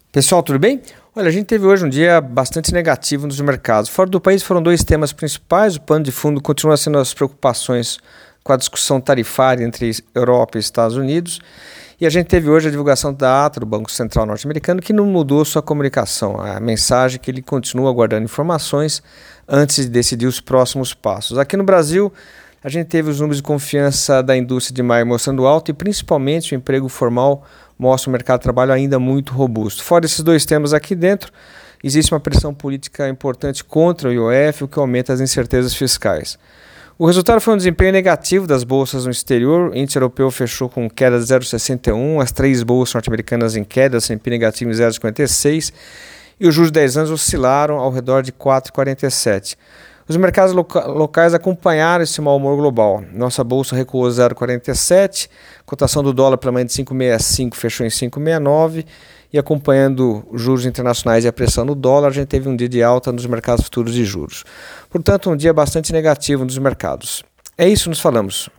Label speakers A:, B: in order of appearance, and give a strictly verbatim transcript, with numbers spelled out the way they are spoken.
A: Pessoal, tudo bem? Olha, a gente teve hoje um dia bastante negativo nos mercados. Fora do país foram dois temas principais. O pano de fundo continua sendo as preocupações com a discussão tarifária entre Europa e Estados Unidos. E a gente teve hoje a divulgação da ata do Banco Central norte-americano, que não mudou sua comunicação. A mensagem é que ele continua aguardando informações antes de decidir os próximos passos. Aqui no Brasil, a gente teve os números de confiança da indústria de maio mostrando alto e principalmente o emprego formal mostra o mercado de trabalho ainda muito robusto. Fora esses dois temas aqui dentro, existe uma pressão política importante contra o I O F, o que aumenta as incertezas fiscais. O resultado foi um desempenho negativo das bolsas no exterior. O índice europeu fechou com queda de zero vírgula sessenta e um, as três bolsas norte-americanas em queda, S and P negativo em zero vírgula cinquenta e seis e os juros de dez anos oscilaram ao redor de quatro vírgula quarenta e sete. Os mercados loca- locais acompanharam esse mau humor global. Nossa bolsa recuou zero vírgula quarenta e sete, cotação do dólar para amanhã de cinco vírgula sessenta e cinco fechou em cinco vírgula sessenta e nove e acompanhando os juros internacionais e a pressão no dólar, a gente teve um dia de alta nos mercados futuros de juros. Portanto, um dia bastante negativo nos mercados. É isso, nos falamos.